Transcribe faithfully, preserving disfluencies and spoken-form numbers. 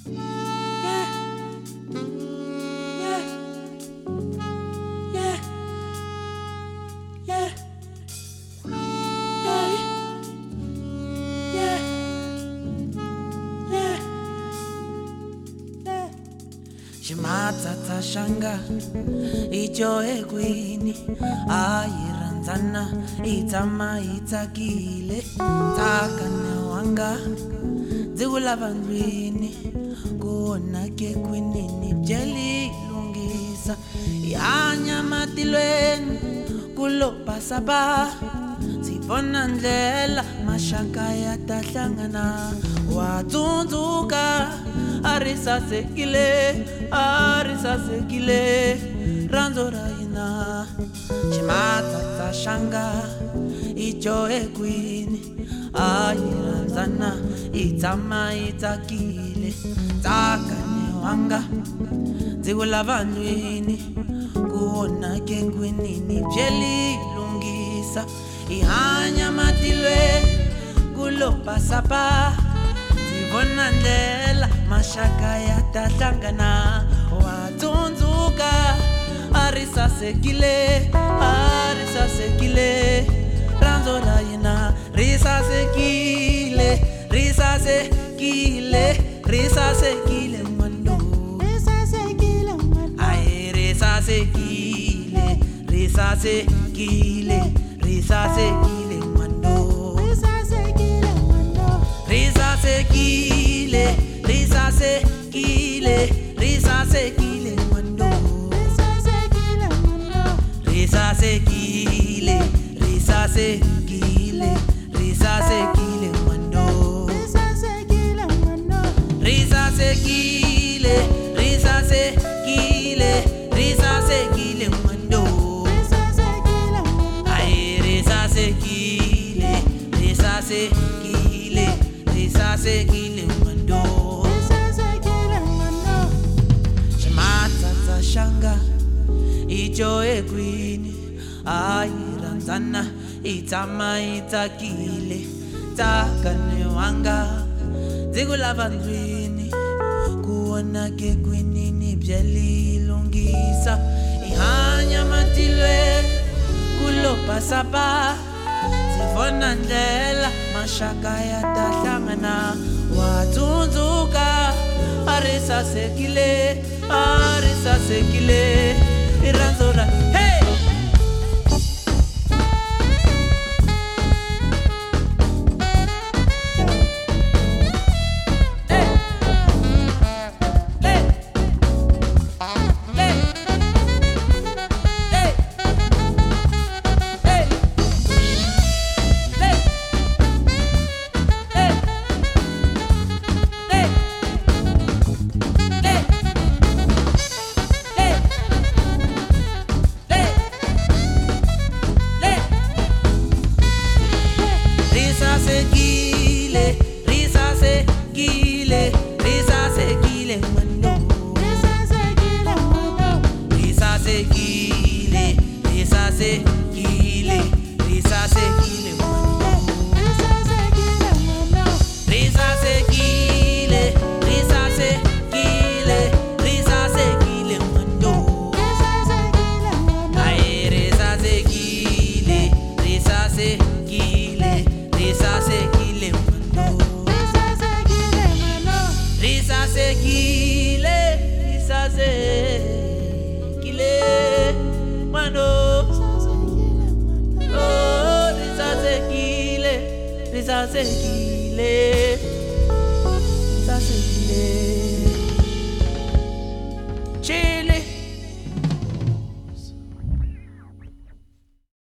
Shimatata shanga icho ekwini ayiranzana itama itakile takane wanga zikulavandwini kuona ke kwinini byeli lungisa ihanya matilweni kulopa saba sibona ndlela mashaka yatahlangana watunduka arisa sekile arisa sekile ranzora ina shimatata shanga icho ekwini ayiranzana itama itakile takane wanga zikulavandwini kuona ke kwinini byeli lungisa ihanya matilweni kulopa sapa sibona ndlela mashaka yatahlangana watunduka arisa sekile arisa sekile ranzora yina risa sekile risa sekile risa sekile mando risa sekile mando ay risa sekile risa sekile risa sekile mando risa sekile mando risa sekile risa sekile risa sekile mando risa sekile mando risa sekile risa sekile risa sekile mando risa sekile mando risa sekile risa sekile risa sekile mando risa sekile ay risa sekile risa sekile risa sekile mando risa sekile mando shimatata shanga icho ekwini ayiranzana itama itakile takane wanga zikulavandwini kuona ke kwinini byeli lungisa ihanya matilweni kulopa saba sibona ndlela mashaka yatahlangana watunduka arisa sekile arisa sekile iranzora hey Risa sekile